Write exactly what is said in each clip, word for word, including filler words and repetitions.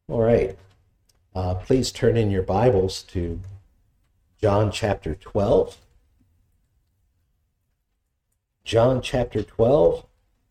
All right. Uh, please turn in your Bibles to John chapter twelve. John chapter twelve.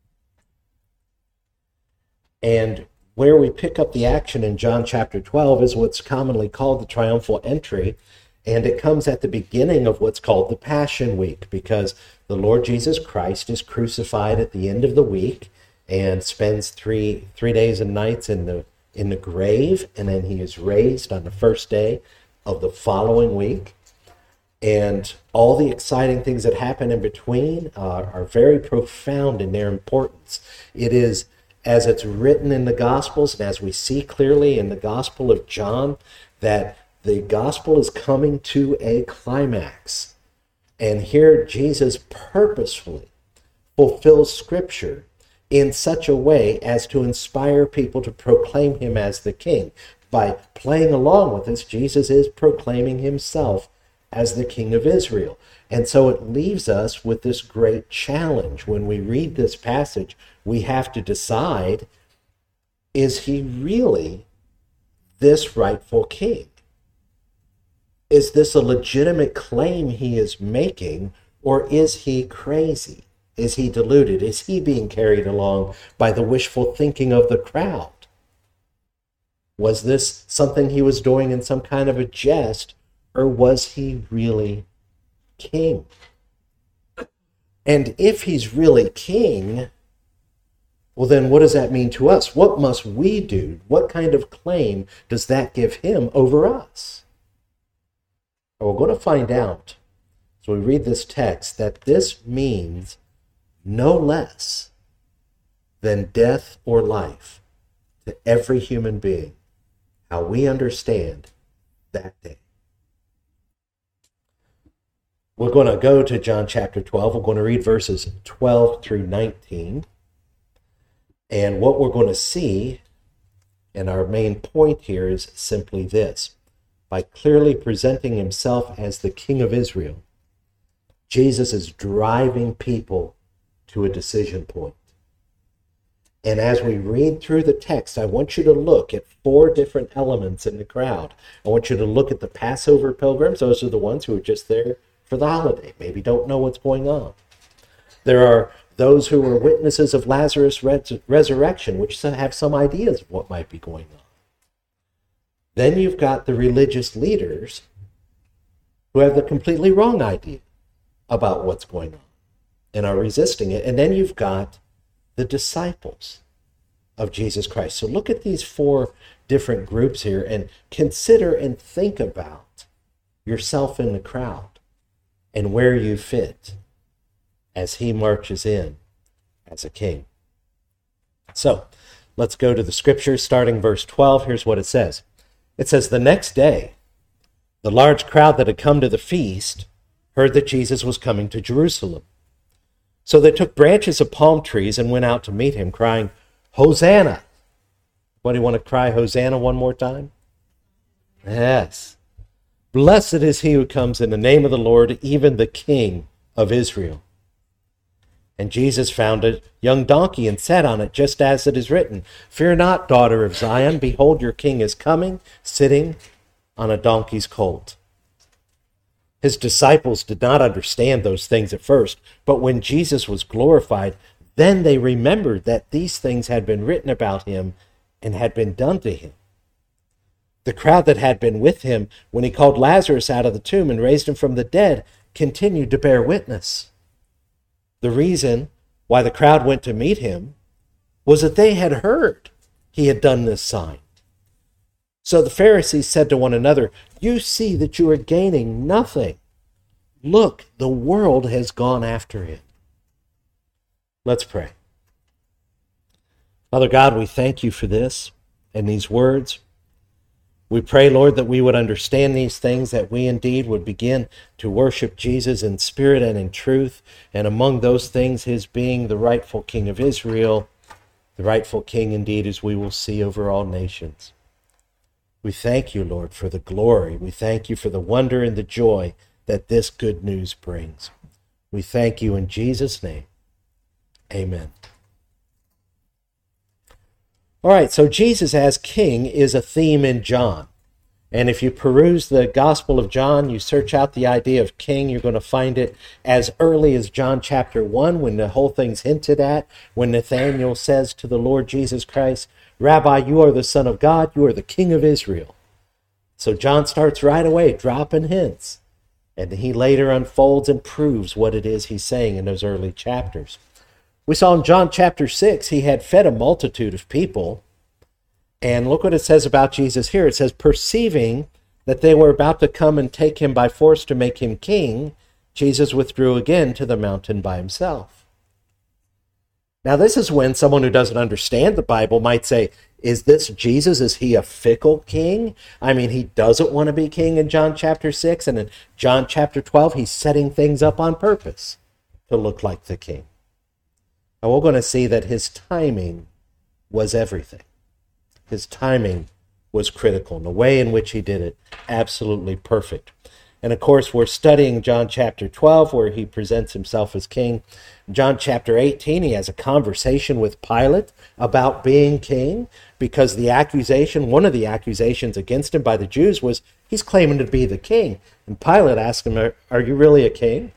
And where we pick up the action in John chapter twelve is what's commonly called the triumphal entry. And it comes at the beginning of what's called the Passion Week, because the Lord Jesus Christ is crucified at the end of the week and spends three three days and nights in the in the grave, and then he is raised on the first day of the following week. And all the exciting things that happen in between uh, are very profound in their importance. It is, as it's written in the Gospels, and as we see clearly in the Gospel of John, that the Gospel is coming to a climax. And here Jesus purposefully fulfills Scripture in such a way as to inspire people to proclaim him as the King. By playing along with this, Jesus is proclaiming himself as the King of Israel. And so it leaves us with this great challenge. When we read this passage, we have to decide, is he really this rightful king? Is this a legitimate claim he is making, or is he crazy? Is he deluded? Is he being carried along by the wishful thinking of the crowd? Was this something he was doing in some kind of a jest, or was he really king? And if he's really king, well, then what does that mean to us? What must we do? What kind of claim does that give him over us? Well, we're going to find out, as we read this text, that this means no less than death or life to every human being, how we understand that day. We're going to go to John chapter twelve. We're going to read verses twelve through nineteen. And what we're going to see, and our main point here, is simply this. By clearly presenting himself as the King of Israel, Jesus is driving people to a decision point. And as we read through the text, I want you to look at four different elements in the crowd. I want you to look at the Passover pilgrims. Those are the ones who are just there for the holiday, maybe don't know what's going on. There are those who are witnesses of Lazarus' res- resurrection, which have some ideas of what might be going on. Then you've got the religious leaders who have the completely wrong idea about what's going on and are resisting it. And then you've got the disciples of Jesus Christ. So look at these four different groups here and consider and think about yourself in the crowd and where you fit as he marches in as a king. So let's go to the scriptures, starting verse twelve. Here's what it says. It says, "The next day, the large crowd that had come to the feast heard that Jesus was coming to Jerusalem. So they took branches of palm trees and went out to meet him, crying, 'Hosanna!'" Anybody want to cry Hosanna one more time? Yes. "Blessed is he who comes in the name of the Lord, even the King of Israel." And Jesus found a young donkey and sat on it, just as it is written, "Fear not, daughter of Zion, behold, your king is coming, sitting on a donkey's colt." His disciples did not understand those things at first, but when Jesus was glorified, then they remembered that these things had been written about him and had been done to him. The crowd that had been with him when he called Lazarus out of the tomb and raised him from the dead continued to bear witness. The reason why the crowd went to meet him was that they had heard he had done this sign. So the Pharisees said to one another, "You see that you are gaining nothing. Look, the world has gone after him." Let's pray. Father God, we thank you for this and these words. We pray, Lord, that we would understand these things, that we indeed would begin to worship Jesus in spirit and in truth, and among those things, his being the rightful King of Israel, the rightful King indeed, as we will see over all nations. We thank you, Lord, for the glory. We thank you for the wonder and the joy that this good news brings. We thank you in Jesus' name. Amen. All right, so Jesus as king is a theme in John. And if you peruse the Gospel of John, you search out the idea of king, you're going to find it as early as John chapter one, when the whole thing's hinted at, when Nathanael says to the Lord Jesus Christ, Rabbi, you are the Son of God, you are the King of Israel. So John starts right away dropping hints. And he later unfolds and proves what it is he's saying in those early chapters. We saw in John chapter six, he had fed a multitude of people. And look what it says about Jesus here. It says, perceiving that they were about to come and take him by force to make him king, Jesus withdrew again to the mountain by himself. Now, this is when someone who doesn't understand the Bible might say, is this Jesus? Is he a fickle king? I mean, he doesn't want to be king in John chapter six, and in John chapter twelve, he's setting things up on purpose to look like the king. And we're going to see that his timing was everything. His timing was critical, and the way in which he did it, absolutely perfect. And of course, we're studying John chapter twelve, where he presents himself as king. John chapter eighteen, he has a conversation with Pilate about being king, because the accusation, one of the accusations against him by the Jews was he's claiming to be the king. And Pilate asked him, are, are you really a king?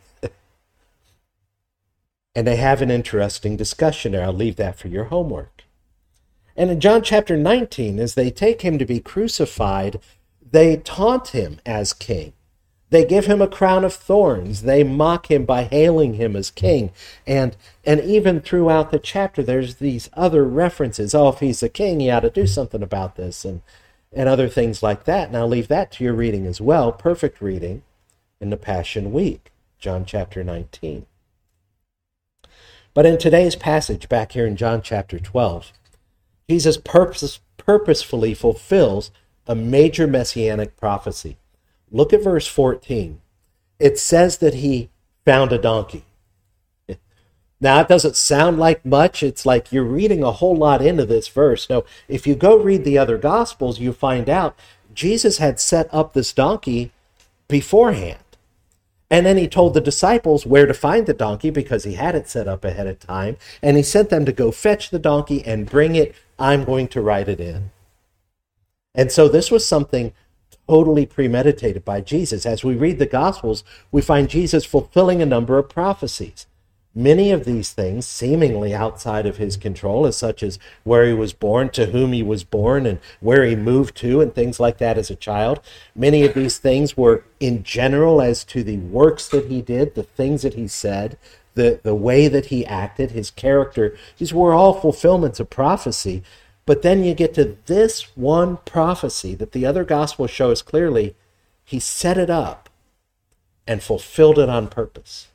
And they have an interesting discussion there. I'll leave that for your homework. And in John chapter nineteen, as they take him to be crucified, they taunt him as king. They give him a crown of thorns. They mock him by hailing him as king. And and even throughout the chapter, there's these other references. Oh, if he's a king, he ought to do something about this, and, and other things like that. And I'll leave that to your reading as well. Perfect reading in the Passion Week, John chapter nineteen. But in today's passage, back here in John chapter twelve, Jesus purpose, purposefully fulfills a major messianic prophecy. Look at verse fourteen. It says that he found a donkey. Now, it doesn't sound like much. It's like you're reading a whole lot into this verse. Now, if you go read the other Gospels, you find out Jesus had set up this donkey beforehand. And then he told the disciples where to find the donkey, because he had it set up ahead of time. And he sent them to go fetch the donkey and bring it. I'm going to ride it in. And so this was something totally premeditated by Jesus. As we read the Gospels, we find Jesus fulfilling a number of prophecies. Many of these things seemingly outside of his control, as such as where he was born, to whom he was born, and where he moved to, and things like that as a child. Many of these things were in general as to the works that he did, the things that he said, the, the way that he acted, his character. These were all fulfillments of prophecy. But then you get to this one prophecy that the other Gospels show us clearly. He set it up and fulfilled it on purpose.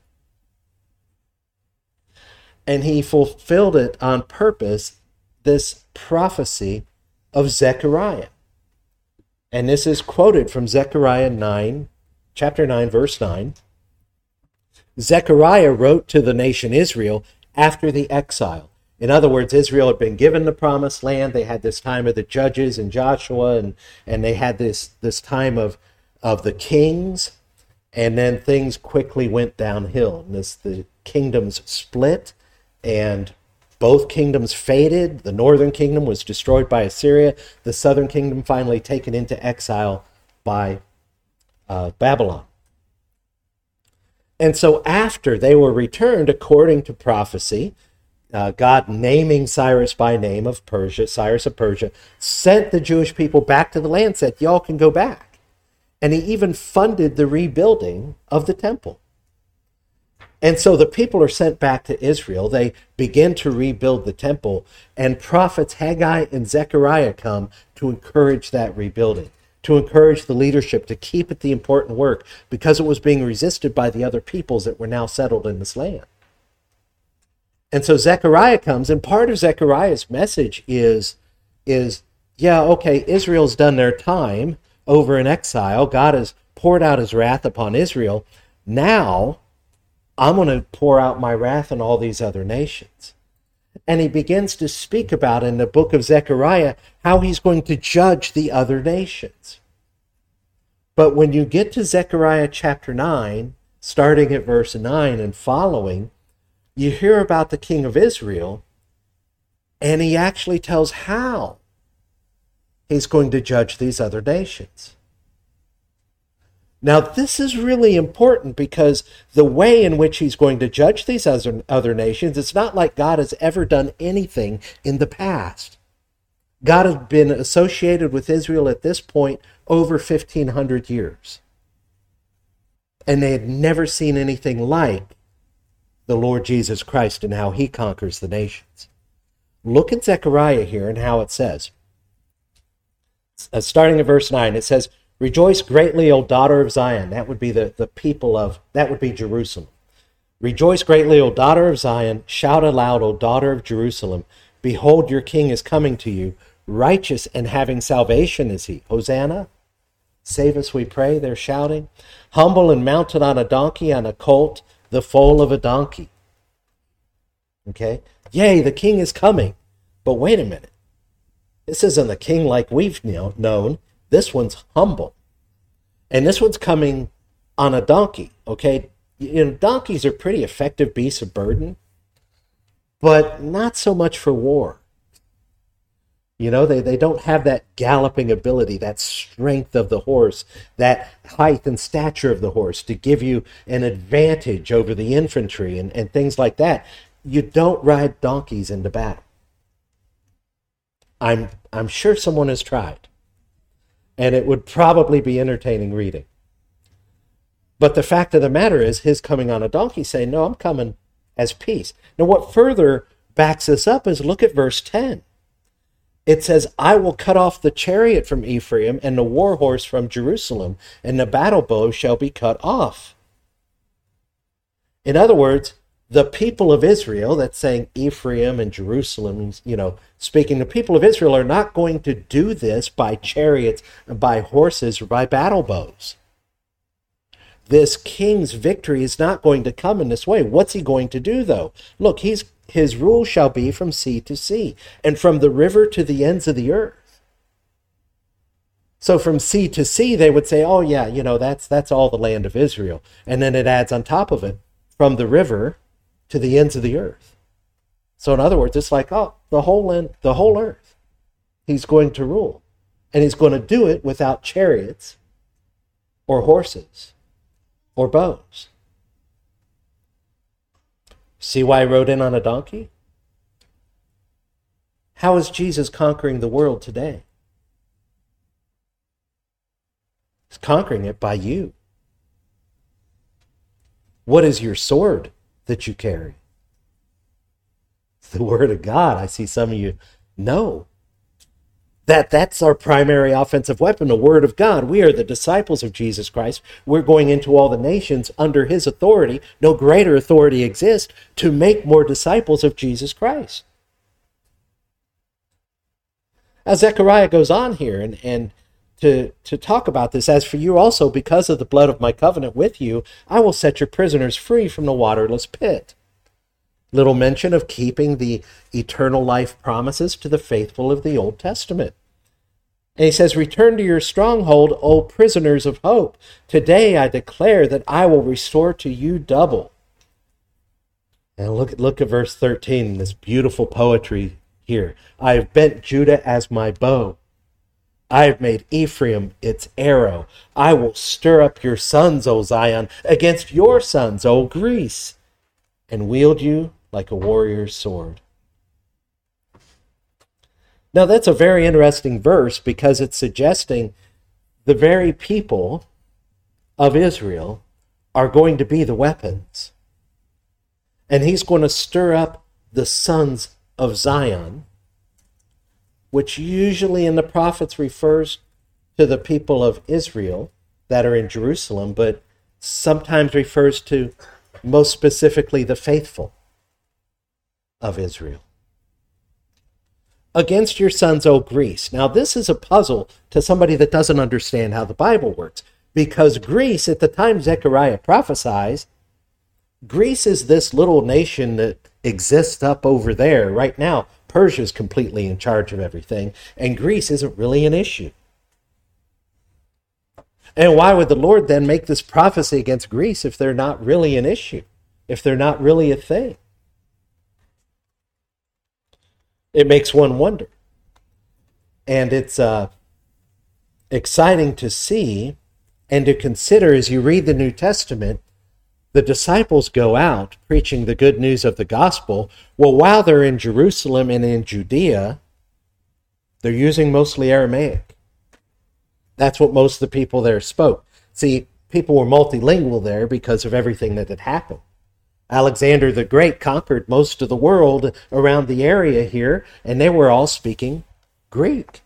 And he fulfilled it on purpose, this prophecy of Zechariah. And this is quoted from Zechariah nine, chapter nine, verse nine. Zechariah wrote to the nation Israel after the exile. In other words, Israel had been given the promised land. They had this time of the judges and Joshua, and, and they had this, this time of, of the kings. And then things quickly went downhill. And this, the kingdoms split, and both kingdoms faded. The northern kingdom was destroyed by Assyria. The southern kingdom finally taken into exile by uh, Babylon. And so after they were returned, according to prophecy, uh, God naming Cyrus by name of Persia, Cyrus of Persia, sent the Jewish people back to the land, said, y'all can go back. And he even funded the rebuilding of the temple. And so the people are sent back to Israel. They begin to rebuild the temple, and prophets Haggai and Zechariah come to encourage that rebuilding, to encourage the leadership to keep at the important work, because it was being resisted by the other peoples that were now settled in this land. And so Zechariah comes, and part of Zechariah's message is, is yeah, okay, Israel's done their time over in exile. God has poured out his wrath upon Israel. Now I'm going to pour out my wrath on all these other nations. And he begins to speak about in the book of Zechariah how he's going to judge the other nations. But when you get to Zechariah chapter nine, starting at verse nine and following, you hear about the king of Israel, And he actually tells how he's going to judge these other nations. Now, this is really important because the way in which he's going to judge these other, other nations, it's not like God has ever done anything in the past. God had been associated with Israel at this point over fifteen hundred years. And they had never seen anything like the Lord Jesus Christ and how he conquers the nations. Look at Zechariah here and how it says. Uh, starting at verse nine, it says, "Rejoice greatly, O daughter of Zion." That would be the, the people of, that would be Jerusalem. "Rejoice greatly, O daughter of Zion. Shout aloud, O daughter of Jerusalem. Behold, your king is coming to you. Righteous and having salvation is he." Hosanna. Save us, we pray, they're shouting. "Humble and mounted on a donkey, on a colt, the foal of a donkey." Okay? Yea, the king is coming. But wait a minute. This isn't the king like we've known. This one's humble. And this one's coming on a donkey, okay? You know, donkeys are pretty effective beasts of burden, but not so much for war. You know, they, they don't have that galloping ability, that strength of the horse, that height and stature of the horse to give you an advantage over the infantry and, and things like that. You don't ride donkeys into battle. I'm I'm sure someone has tried. And it would probably be entertaining reading. But the fact of the matter is, his coming on a donkey saying, no, I'm coming as peace. Now, what further backs this up is look at verse ten. It says, "I will cut off the chariot from Ephraim and the war horse from Jerusalem, and the battle bow shall be cut off." In other words, the people of Israel, that's saying Ephraim and Jerusalem, you know, speaking, the people of Israel are not going to do this by chariots, by horses, or by battle bows. This king's victory is not going to come in this way. What's he going to do, though? Look, he's, his rule shall be from sea to sea, and from the river to the ends of the earth. So from sea to sea, they would say, oh yeah, you know, that's that's all the land of Israel. And then it adds on top of it, from the river to the ends of the earth. So in other words, it's like, oh, the whole land, the whole earth, he's going to rule. And he's going to do it without chariots or horses or bows. See why he rode in on a donkey? How is Jesus conquering the world today? He's conquering it by you. What is your sword that you carry? It's the Word of God. I see some of you know that that's our primary offensive weapon, the Word of God. We are the disciples of Jesus Christ. We're going into all the nations under his authority. No greater authority exists to make more disciples of Jesus Christ. As Zechariah goes on here and, and to, to talk about this, "As for you also, because of the blood of my covenant with you, I will set your prisoners free from the waterless pit." Little mention of keeping the eternal life promises to the faithful of the Old Testament. And he says, "Return to your stronghold, O prisoners of hope. Today I declare that I will restore to you double." And look, look at verse thirteen, this beautiful poetry here. "I have bent Judah as my bow. I have made Ephraim its arrow. I will stir up your sons, O Zion, against your sons, O Greece, and wield you like a warrior's sword." Now that's a very interesting verse because it's suggesting the very people of Israel are going to be the weapons. And he's going to stir up the sons of Zion, which usually in the prophets refers to the people of Israel that are in Jerusalem, but sometimes refers to most specifically the faithful of Israel. "Against your sons, O Greece." Now this is a puzzle to somebody that doesn't understand how the Bible works, because Greece, at the time Zechariah prophesies, Greece is this little nation that exists up over there. Right now, Persia's completely in charge of everything, and Greece isn't really an issue. And why would the Lord then make this prophecy against Greece if they're not really an issue, if they're not really a thing? It makes one wonder. And it's uh, exciting to see and to consider as you read the New Testament. The disciples go out preaching the good news of the gospel. Well, while they're in Jerusalem and in Judea, they're using mostly Aramaic. That's what most of the people there spoke. See, people were multilingual there because of everything that had happened. Alexander the Great conquered most of the world around the area here, and they were all speaking Greek.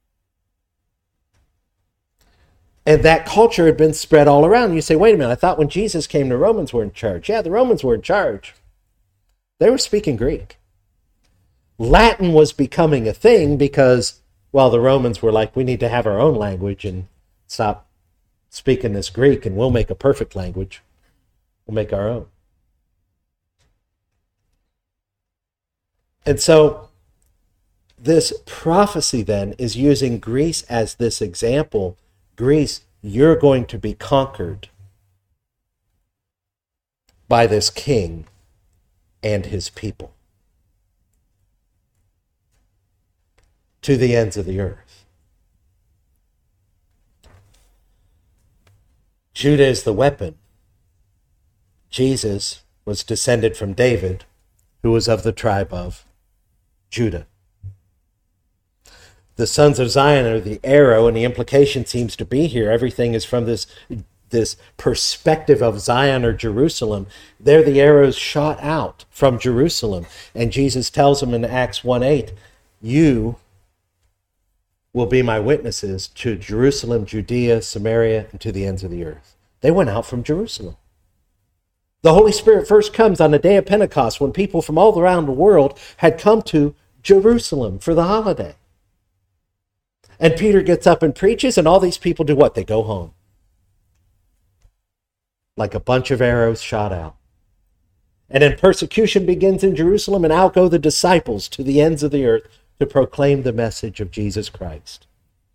And that culture had been spread all around. You say, wait a minute, I thought when Jesus came, the Romans were in charge. Yeah, the Romans were in charge. They were speaking Greek. Latin was becoming a thing because, well, the Romans were like, we need to have our own language and stop speaking this Greek, and we'll make a perfect language. We'll make our own. And so this prophecy then is using Greece as this example. Greece, you're going to be conquered by this king and his people to the ends of the earth. Judah is the weapon. Jesus was descended from David, who was of the tribe of Judah. The sons of Zion are the arrow, and the implication seems to be here. Everything is from this, this perspective of Zion or Jerusalem. They're the arrows shot out from Jerusalem. And Jesus tells them in Acts one eight, you will be my witnesses to Jerusalem, Judea, Samaria, and to the ends of the earth. They went out from Jerusalem. The Holy Spirit first comes on the day of Pentecost when people from all around the world had come to Jerusalem for the holiday. And Peter gets up and preaches, and all these people do what? They go home. Like a bunch of arrows shot out. And then persecution begins in Jerusalem, and out go the disciples to the ends of the earth to proclaim the message of Jesus Christ.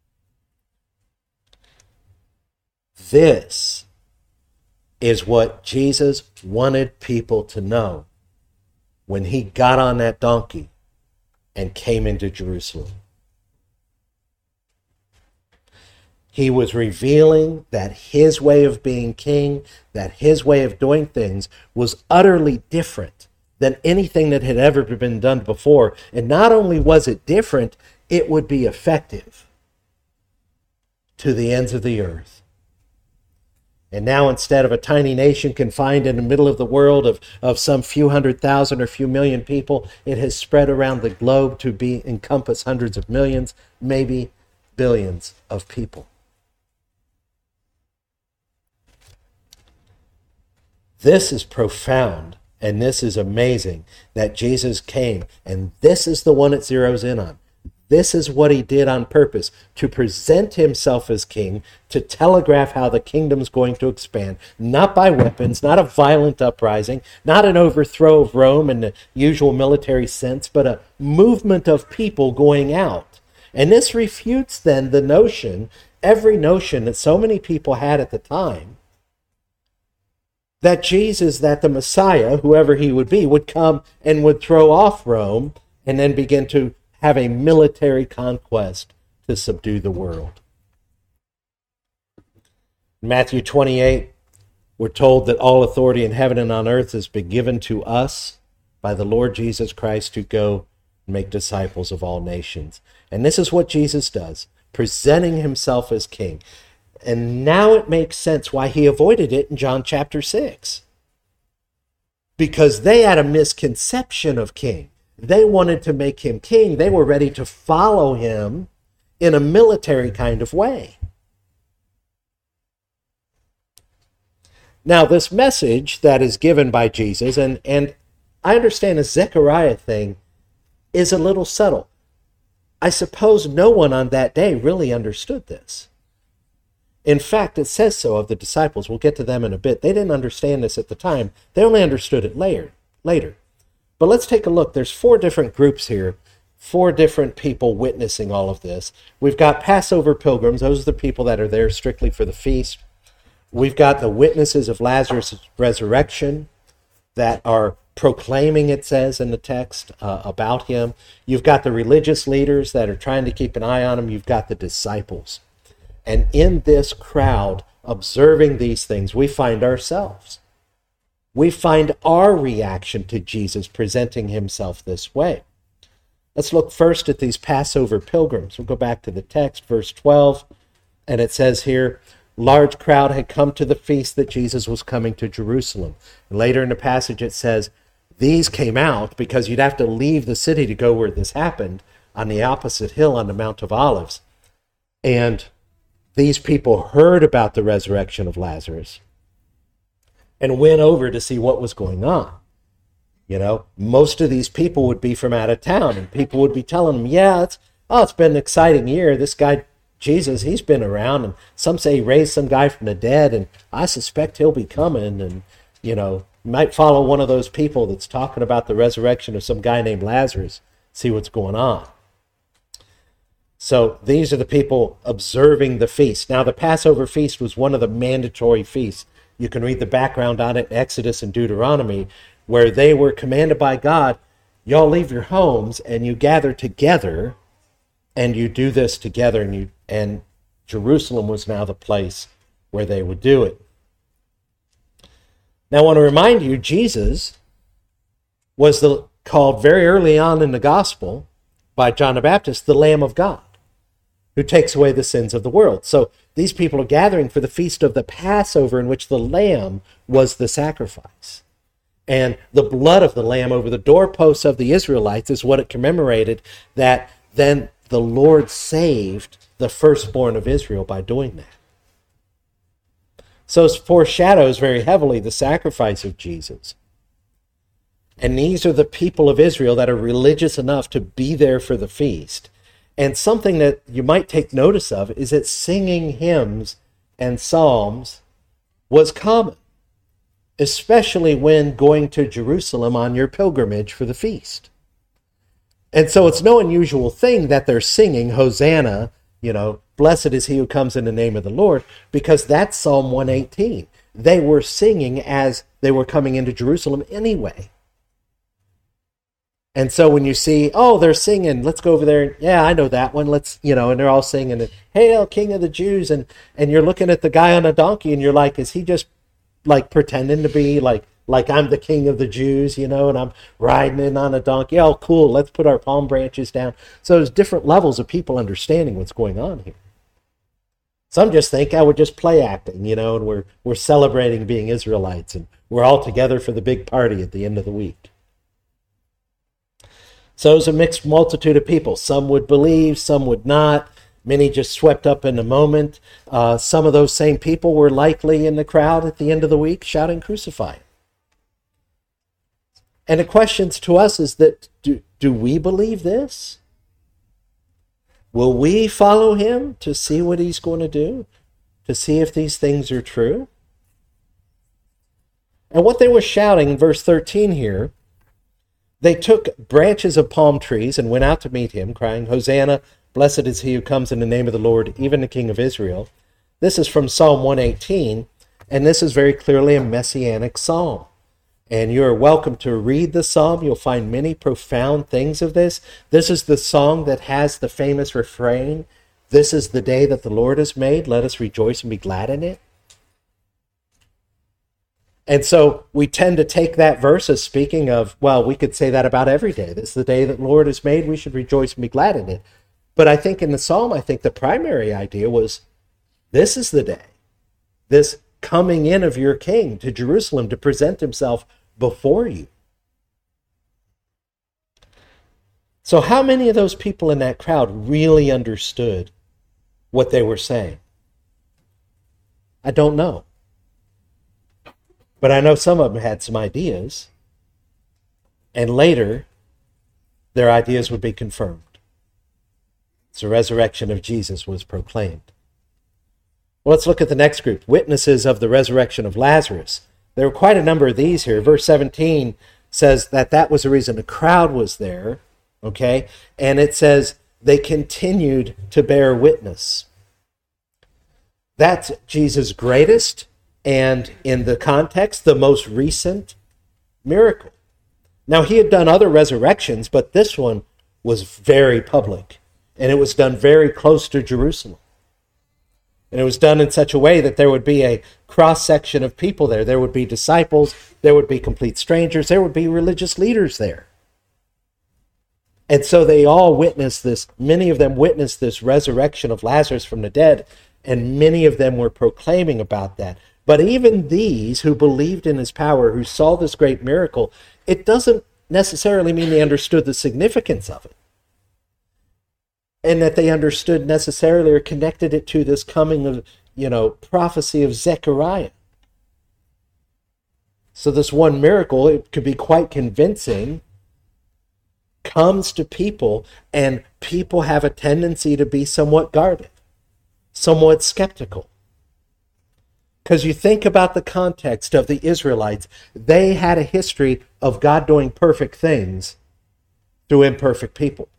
This is what Jesus wanted people to know when he got on that donkey and came into Jerusalem. He was revealing that his way of being king, that his way of doing things was utterly different than anything that had ever been done before. And not only was it different, it would be effective to the ends of the earth. And now, instead of a tiny nation confined in the middle of the world of, of some few hundred thousand or few million people, it has spread around the globe to be encompass hundreds of millions, maybe billions of people. This is profound, and this is amazing that Jesus came, and this is the one it zeroes in on. This is what he did on purpose, to present himself as king, to telegraph how the kingdom's going to expand, not by weapons, not a violent uprising, not an overthrow of Rome in the usual military sense, but a movement of people going out. And this refutes then the notion, every notion that so many people had at the time, that Jesus, that the Messiah, whoever he would be, would come and would throw off Rome and then begin to have a military conquest to subdue the world. In Matthew twenty-eight, we're told that all authority in heaven and on earth has been given to us by the Lord Jesus Christ to go and make disciples of all nations. And this is what Jesus does, presenting himself as king. And now it makes sense why he avoided it in John chapter six. Because they had a misconception of king. They wanted to make him king. They were ready to follow him in a military kind of way. Now, this message that is given by Jesus, and, and I understand the Zechariah thing is a little subtle. I suppose no one on that day really understood this. In fact, it says so of the disciples. We'll get to them in a bit. They didn't understand this at the time. They only understood it later. later. But let's take a look. There's four different groups here, four different people witnessing all of this. We've got Passover pilgrims. Those are the people that are there strictly for the feast. We've got the witnesses of Lazarus' resurrection that are proclaiming, it says in the text, uh, about him. You've got the religious leaders that are trying to keep an eye on him. You've got the disciples. And in this crowd, observing these things, we find ourselves. We find our reaction to Jesus presenting himself this way. Let's look first at these Passover pilgrims. We'll go back to the text, verse twelve, and it says here, large crowd had come to the feast that Jesus was coming to Jerusalem. And later in the passage it says, these came out because you'd have to leave the city to go where this happened, on the opposite hill on the Mount of Olives. And these people heard about the resurrection of Lazarus and went over to see what was going on. You know, most of these people would be from out of town, and people would be telling them, yeah, it's, oh, it's been an exciting year. This guy, Jesus, he's been around, and some say he raised some guy from the dead, and I suspect he'll be coming, and, you know, you might follow one of those people that's talking about the resurrection of some guy named Lazarus, see what's going on. So these are the people observing the feast. Now, the Passover feast was one of the mandatory feasts. You can read the background on it in Exodus and Deuteronomy, where they were commanded by God, y'all leave your homes and you gather together and you do this together. And you and Jerusalem was now the place where they would do it. Now, I want to remind you, Jesus was the, called very early on in the gospel by John the Baptist, the Lamb of God, who takes away the sins of the world. So these people are gathering for the feast of the Passover, in which the lamb was the sacrifice. And the blood of the lamb over the doorposts of the Israelites is what it commemorated, that then the Lord saved the firstborn of Israel by doing that. So it foreshadows very heavily the sacrifice of Jesus. And these are the people of Israel that are religious enough to be there for the feast. And something that you might take notice of is that singing hymns and psalms was common, especially when going to Jerusalem on your pilgrimage for the feast. And so it's no unusual thing that they're singing Hosanna, you know, blessed is he who comes in the name of the Lord, because that's Psalm one eighteen. They were singing as they were coming into Jerusalem anyway. And so when you see, oh, they're singing, let's go over there. Yeah, I know that one. Let's, you know, and they're all singing, Hail, King of the Jews. And, and you're looking at the guy on a donkey and you're like, is he just like pretending to be like, like I'm the king of the Jews, you know, and I'm riding in on a donkey. Oh, cool. Let's put our palm branches down. So there's different levels of people understanding what's going on here. Some just think, I would just play acting, you know, and we're, we're celebrating being Israelites and we're all together for the big party at the end of the week. So it was a mixed multitude of people. Some would believe, some would not. Many just swept up in the moment. Uh, some of those same people were likely in the crowd at the end of the week shouting, crucify him. And the question to us is that, do, do we believe this? Will we follow him to see what he's going to do? To see if these things are true? And what they were shouting in verse thirteen here, they took branches of palm trees and went out to meet him, crying, Hosanna, blessed is he who comes in the name of the Lord, even the King of Israel. This is from Psalm one eighteen, and this is very clearly a messianic psalm. And you are welcome to read the psalm. You'll find many profound things of this. This is the song that has the famous refrain, this is the day that the Lord has made. Let us rejoice and be glad in it. And so we tend to take that verse as speaking of, well, we could say that about every day. This is the day that the Lord has made. We should rejoice and be glad in it. But I think in the psalm, I think the primary idea was, this is the day. This coming in of your king to Jerusalem to present himself before you. So how many of those people in that crowd really understood what they were saying? I don't know. But I know some of them had some ideas, and later their ideas would be confirmed. So the resurrection of Jesus was proclaimed. Well, let's look at the next group, witnesses of the resurrection of Lazarus. There were quite a number of these here. Verse seventeen says that that was the reason the crowd was there, okay? And it says they continued to bear witness. That's Jesus' greatest and, in the context, the most recent miracle. Now, he had done other resurrections, but this one was very public, and it was done very close to Jerusalem. And it was done in such a way that there would be a cross-section of people there. There would be disciples, there would be complete strangers, there would be religious leaders there. And so they all witnessed this, many of them witnessed this resurrection of Lazarus from the dead, and many of them were proclaiming about that. But even these who believed in his power, who saw this great miracle, it doesn't necessarily mean they understood the significance of it. And that they understood necessarily or connected it to this coming of, you know, prophecy of Zechariah. So this one miracle, it could be quite convincing, comes to people, and people have a tendency to be somewhat guarded, somewhat skeptical. Because you think about the context of the Israelites, they had a history of God doing perfect things through imperfect people.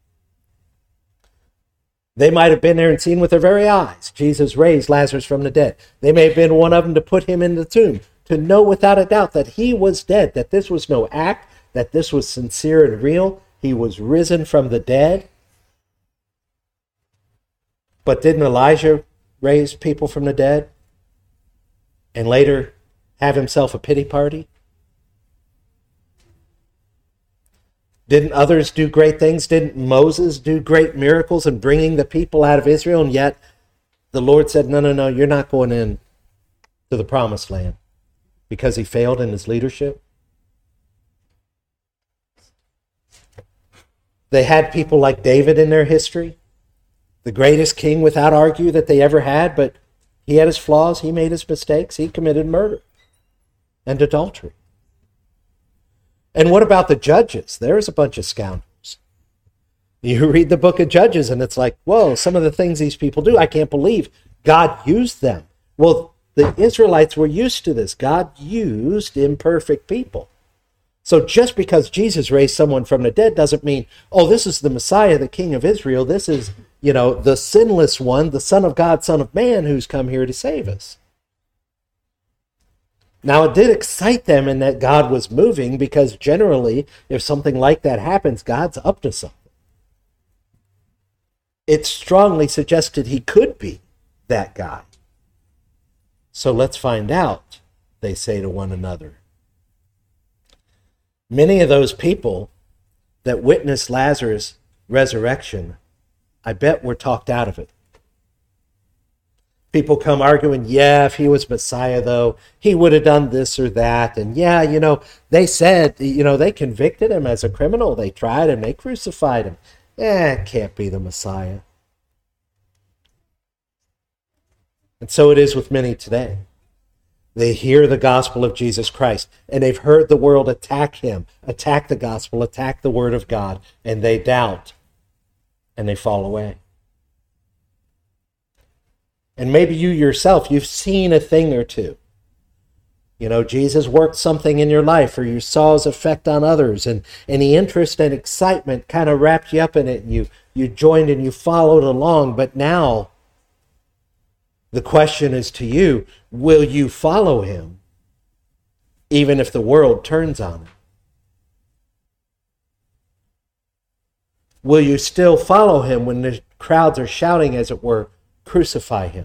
They might have been there and seen with their very eyes Jesus raised Lazarus from the dead. They may have been one of them to put him in the tomb, to know without a doubt that he was dead, that this was no act, that this was sincere and real. He was risen from the dead. But didn't Elijah raise people from the dead and later have himself a pity party? Didn't others do great things? Didn't Moses do great miracles in bringing the people out of Israel? And yet the Lord said, no, no, no, you're not going in to the promised land because he failed in his leadership. They had people like David in their history, the greatest king without argue that they ever had, but he had his flaws, he made his mistakes, he committed murder and adultery. And what about the judges? There's a bunch of scoundrels. You read the book of Judges and it's like, whoa, some of the things these people do, I can't believe God used them. Well, the Israelites were used to this. God used imperfect people. So just because Jesus raised someone from the dead doesn't mean, oh, this is the Messiah, the King of Israel. This is, you know, the sinless one, the Son of God, Son of Man, who's come here to save us. Now, it did excite them in that God was moving, because generally, if something like that happens, God's up to something. It strongly suggested he could be that guy. So let's find out, they say to one another. Many of those people that witnessed Lazarus' resurrection, I bet were talked out of it. People come arguing, yeah, if he was Messiah, though, he would have done this or that. And yeah, you know, they said, you know, they convicted him as a criminal. They tried him. They crucified him. Eh, it can't be the Messiah. And so it is with many today. They hear the gospel of Jesus Christ, and they've heard the world attack him, attack the gospel, attack the word of God, and they doubt, and they fall away. And maybe you yourself, you've seen a thing or two. You know, Jesus worked something in your life, or you saw his effect on others, and, and the interest and excitement kind of wrapped you up in it, and you, you joined and you followed along. But now, the question is to you, will you follow him, even if the world turns on him? Will you still follow him when the crowds are shouting, as it were, crucify him?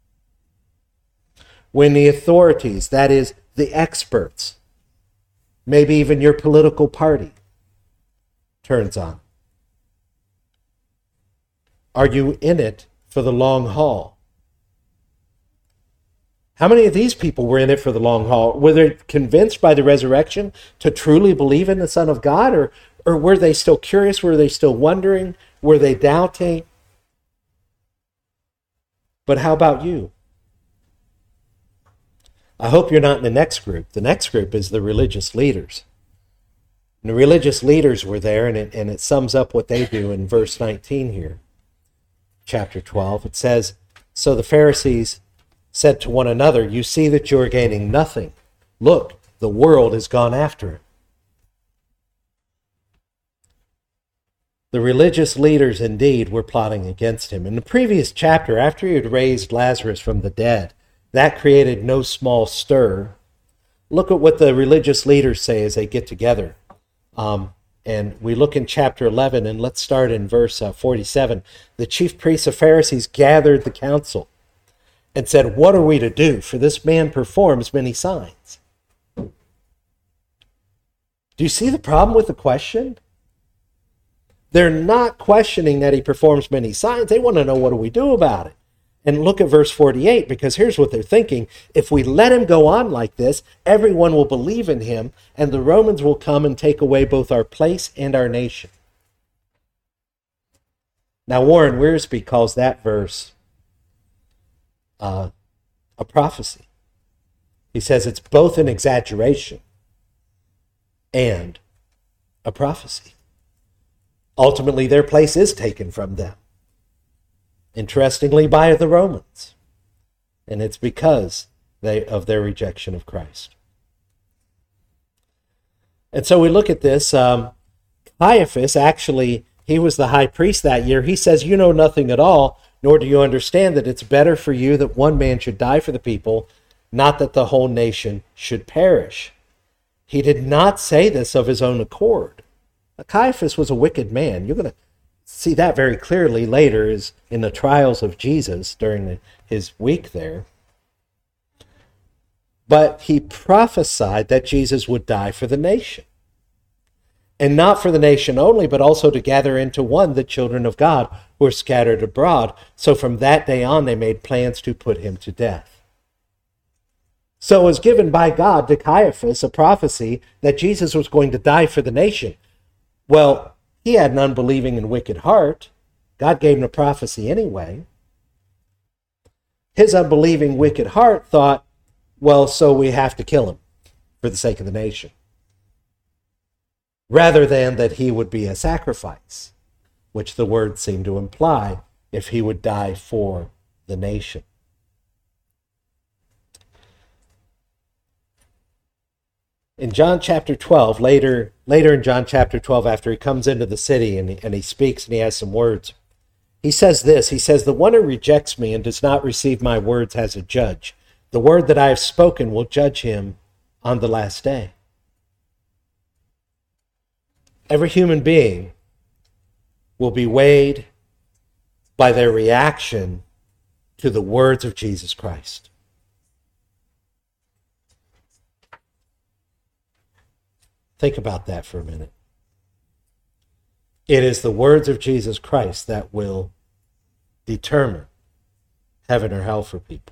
When the authorities, that is, the experts, maybe even your political party, turns on? Are you in it for the long haul? How many of these people were in it for the long haul? Were they convinced by the resurrection to truly believe in the Son of God? Or, or were they still curious? Were they still wondering? Were they doubting? But how about you? I hope you're not in the next group. The next group is the religious leaders. And the religious leaders were there, and it, and it sums up what they do in verse nineteen here, chapter twelve. It says, so the Pharisees said to one another, you see that you are gaining nothing. Look, the world has gone after it. The religious leaders indeed were plotting against him. In the previous chapter, after he had raised Lazarus from the dead, that created no small stir. Look at what the religious leaders say as they get together Um, and we look in chapter eleven, and let's start in verse uh, forty-seven. The chief priests of Pharisees gathered the council and said, "What are we to do? For this man performs many signs." Do you see the problem with the question? They're not questioning that he performs many signs. They want to know, what do we do about it? And look at verse forty-eight, because here's what they're thinking. If we let him go on like this, everyone will believe in him, and the Romans will come and take away both our place and our nation. Now, Warren Wiersbe calls that verse uh, a prophecy. He says it's both an exaggeration and a prophecy. Ultimately, their place is taken from them. Interestingly, by the Romans. And it's because they of their rejection of Christ. And so we look at this. Um, Caiaphas, actually, he was the high priest that year. He says, "You know nothing at all, nor do you understand that it's better for you that one man should die for the people, not that the whole nation should perish." He did not say this of his own accord. Caiaphas was a wicked man. You're going to see that very clearly later is in the trials of Jesus during the, his week there. But he prophesied that Jesus would die for the nation. And not for the nation only, but also to gather into one the children of God who were scattered abroad. So from that day on, they made plans to put him to death. So it was given by God to Caiaphas a prophecy that Jesus was going to die for the nation. Well, he had an unbelieving and wicked heart. God gave him a prophecy anyway. His unbelieving, wicked heart thought, well, so we have to kill him for the sake of the nation. Rather than that he would be a sacrifice, which the word seemed to imply, if he would die for the nation. In John chapter twelve, later, later in John chapter twelve, after he comes into the city and he, and he speaks and he has some words, he says this, he says, "The one who rejects me and does not receive my words has a judge. The word that I have spoken will judge him on the last day." Every human being will be weighed by their reaction to the words of Jesus Christ. Think about that for a minute. It is the words of Jesus Christ that will determine heaven or hell for people.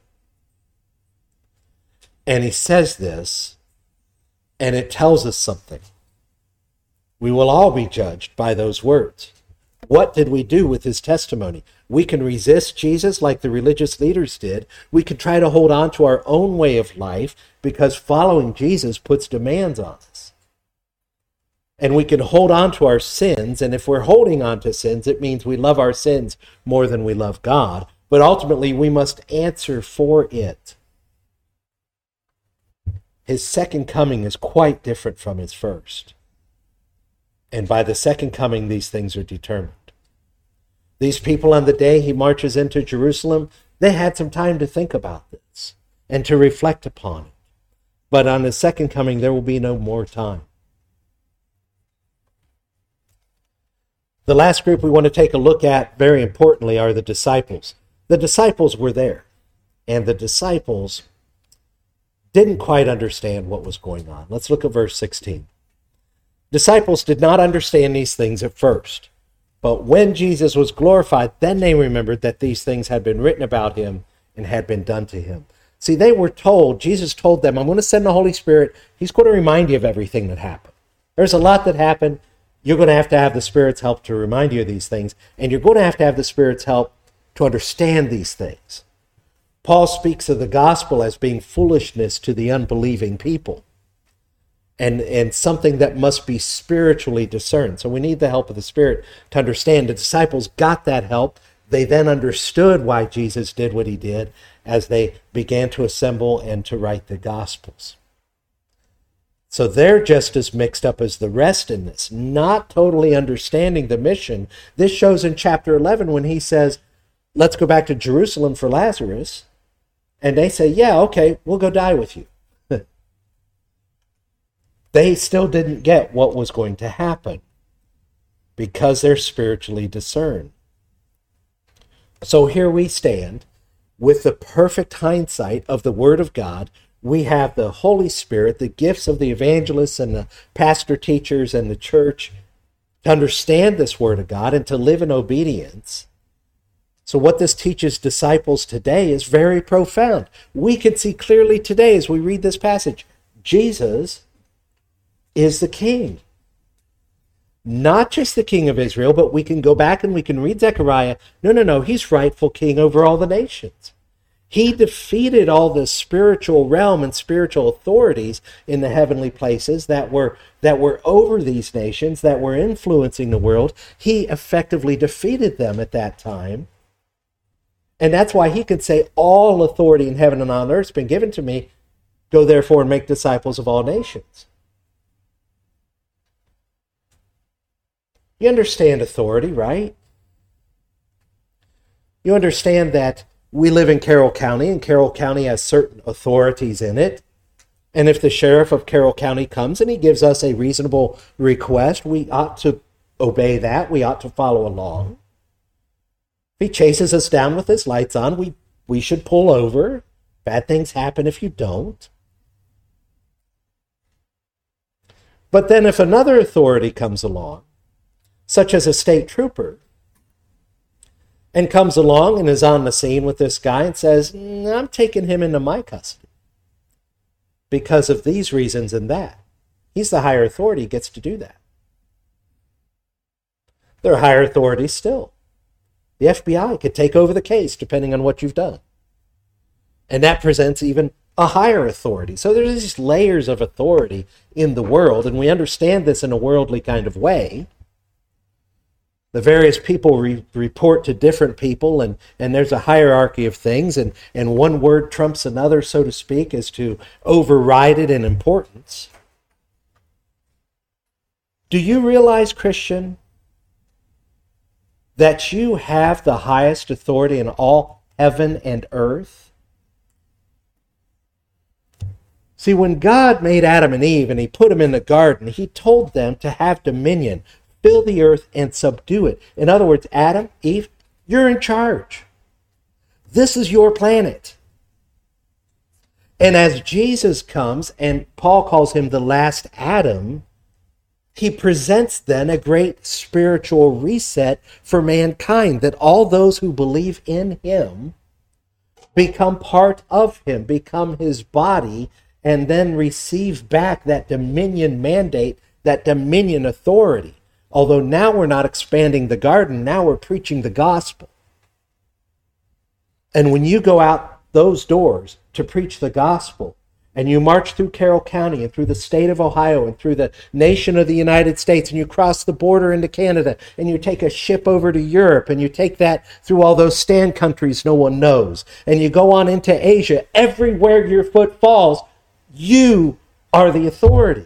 And he says this, and it tells us something. We will all be judged by those words. What did we do with his testimony? We can resist Jesus like the religious leaders did. We can try to hold on to our own way of life because following Jesus puts demands on us. And we can hold on to our sins, and if we're holding on to sins, it means we love our sins more than we love God. But ultimately, we must answer for it. His second coming is quite different from his first. And by the second coming, these things are determined. These people on the day he marches into Jerusalem, they had some time to think about this and to reflect upon it. But on his second coming, there will be no more time. The last group we want to take a look at, very importantly, are the disciples. The disciples were there, and the disciples didn't quite understand what was going on. Let's look at verse sixteen. Disciples did not understand these things at first, but when Jesus was glorified, then they remembered that these things had been written about him and had been done to him. See, they were told, Jesus told them, I'm going to send the Holy Spirit. He's going to remind you of everything that happened. There's a lot that happened. You're going to have to have the Spirit's help to remind you of these things, and you're going to have to have the Spirit's help to understand these things. Paul speaks of the gospel as being foolishness to the unbelieving people, and, and something that must be spiritually discerned. So we need the help of the Spirit to understand. The disciples got that help. They then understood why Jesus did what he did as they began to assemble and to write the Gospels. So they're just as mixed up as the rest in this, not totally understanding the mission. This shows in chapter eleven when he says, let's go back to Jerusalem for Lazarus. And they say, yeah, okay, we'll go die with you. They They still didn't get what was going to happen because they're spiritually discerned. So here we stand with the perfect hindsight of the Word of God. We have the Holy Spirit, the gifts of the evangelists and the pastor teachers and the church to understand this Word of God and to live in obedience. So what this teaches disciples today is very profound. We can see clearly today as we read this passage, Jesus is the King. Not just the King of Israel, but we can go back and we can read Zechariah. No, no, no, he's rightful King over all the nations. He defeated all the spiritual realm and spiritual authorities in the heavenly places that were that were over these nations, that were influencing the world. He effectively defeated them at that time. And that's why he could say, all authority in heaven and on earth has been given to me. Go therefore and make disciples of all nations. You understand authority, right? You understand that we live in Carroll County, and Carroll County has certain authorities in it. And if the sheriff of Carroll County comes and he gives us a reasonable request, we ought to obey that. We ought to follow along. If he chases us down with his lights on, we, we should pull over. Bad things happen if you don't. But then if another authority comes along, such as a state trooper, and comes along and is on the scene with this guy and says, I'm taking him into my custody because of these reasons and that. He's the higher authority, he gets to do that. There are higher authorities still. The F B I could take over the case depending on what you've done. And that presents even a higher authority. So there's these layers of authority in the world, and we understand this in a worldly kind of way. The various people re- report to different people, and, and there's a hierarchy of things, and, and one word trumps another, so to speak, as to override it in importance. Do you realize, Christian, that you have the highest authority in all heaven and earth? See, when God made Adam and Eve and he put them in the garden, he told them to have dominion, fill the earth and subdue it. In other words, Adam, Eve, you're in charge. This is your planet. And as Jesus comes, and Paul calls him the last Adam, he presents then a great spiritual reset for mankind, that all those who believe in him become part of him, become his body, and then receive back that dominion mandate, that dominion authority. Although now we're not expanding the garden, now we're preaching the gospel. And when you go out those doors to preach the gospel, and you march through Carroll County and through the state of Ohio and through the nation of the United States, and you cross the border into Canada, and you take a ship over to Europe, and you take that through all those stand countries no one knows, and you go on into Asia, everywhere your foot falls, you are the authority.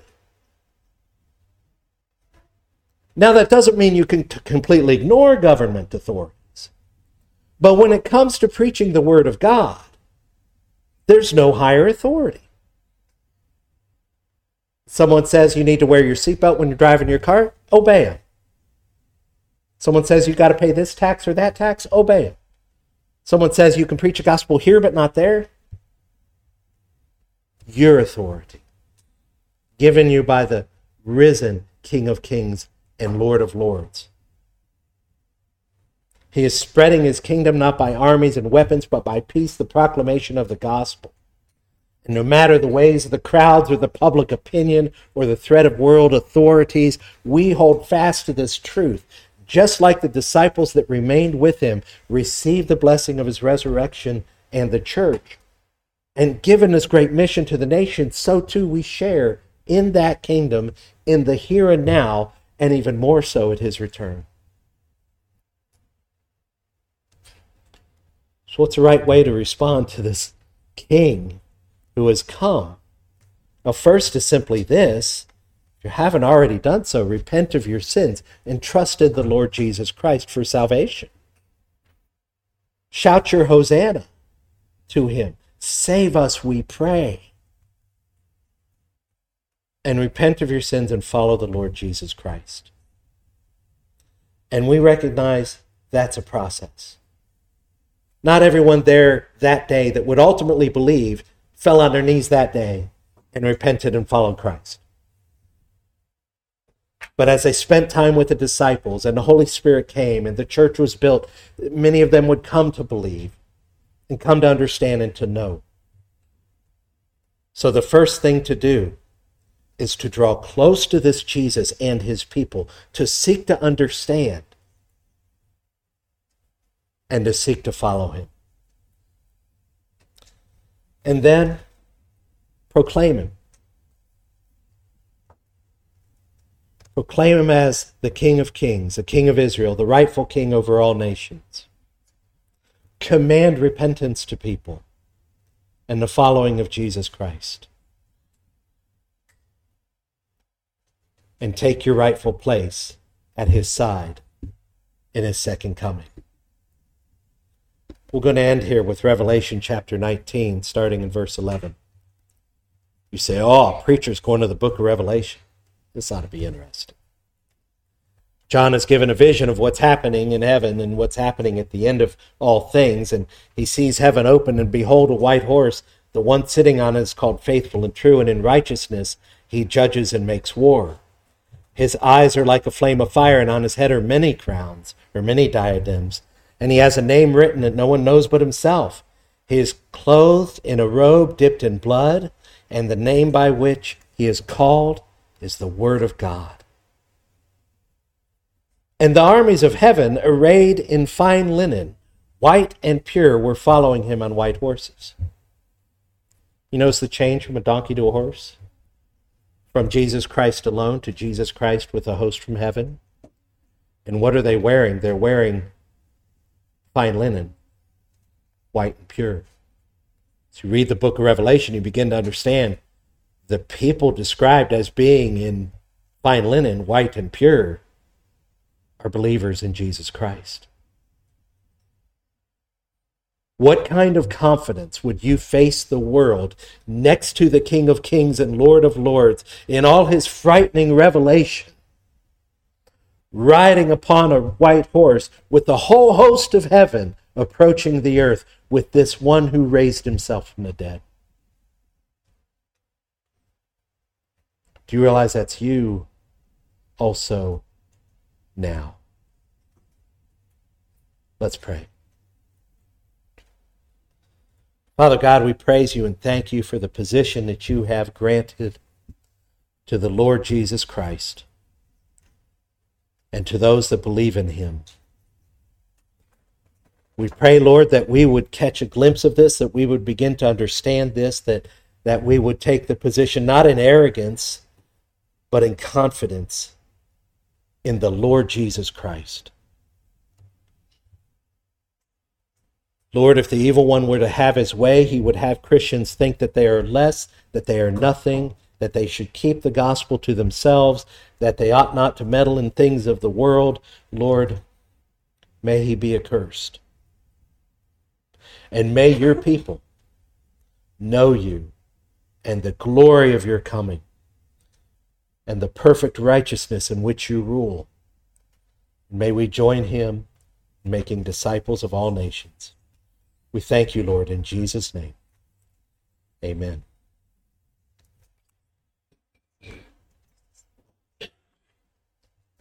Now, that doesn't mean you can t- completely ignore government authorities. But when it comes to preaching the Word of God, there's no higher authority. Someone says you need to wear your seatbelt when you're driving your car, obey them. Someone says you got to pay this tax or that tax, obey them. Someone says you can preach a gospel here but not there, your authority, given you by the risen King of Kings and Lord of Lords. He is spreading his kingdom not by armies and weapons, but by peace, the proclamation of the gospel. And no matter the ways of the crowds or the public opinion or the threat of world authorities, we hold fast to this truth. Just like the disciples that remained with him received the blessing of his resurrection and the church, and given this great mission to the nation, so too we share in that kingdom in the here and now, and even more so at his return. So what's the right way to respond to this King who has come? Well, first is simply this. If you haven't already done so, repent of your sins and trust in the Lord Jesus Christ for salvation. Shout your Hosanna to him. Save us, we pray. and repent of your sins and follow the Lord Jesus Christ. And we recognize that's a process. Not everyone there that day that would ultimately believe fell on their knees that day and repented and followed Christ. But as they spent time with the disciples and the Holy Spirit came and the church was built, many of them would come to believe and come to understand and to know. So the first thing to do is to draw close to this Jesus and his people, to seek to understand and to seek to follow him. And then proclaim him. Proclaim him as the King of Kings, the King of Israel, the rightful King over all nations. Command repentance to people and the following of Jesus Christ. And take your rightful place at his side in his second coming. We're going to end here with Revelation chapter nineteen, starting in verse eleven. You say, oh, preacher's going to the book of Revelation. This ought to be interesting. John is given a vision of what's happening in heaven and what's happening at the end of all things. And he sees heaven open, and behold, a white horse. The one sitting on it is called Faithful and True, and in righteousness he judges and makes war. His eyes are like a flame of fire, and on his head are many crowns, or many diadems. And he has a name written that no one knows but himself. He is clothed in a robe dipped in blood, and the name by which he is called is the Word of God. And the armies of heaven, arrayed in fine linen, white and pure, were following him on white horses. You notice the change from a donkey to a horse? From Jesus Christ alone to Jesus Christ with a host from heaven. And what are they wearing? They're wearing fine linen, white and pure. As you read the book of Revelation, you begin to understand the people described as being in fine linen, white and pure, are believers in Jesus Christ. What kind of confidence would you face the world next to the King of Kings and Lord of Lords in all his frightening revelation, riding upon a white horse with the whole host of heaven approaching the earth with this one who raised himself from the dead? Do you realize that's you also now? Let's pray. Father God, we praise you and thank you for the position that you have granted to the Lord Jesus Christ and to those that believe in him. We pray, Lord, that we would catch a glimpse of this, that we would begin to understand this, that, that we would take the position not in arrogance, but in confidence in the Lord Jesus Christ. Lord, if the evil one were to have his way, he would have Christians think that they are less, that they are nothing, that they should keep the gospel to themselves, that they ought not to meddle in things of the world. Lord, may he be accursed. And may your people know you and the glory of your coming and the perfect righteousness in which you rule. May we join him in making disciples of all nations. We thank you, Lord, in Jesus' name. Amen.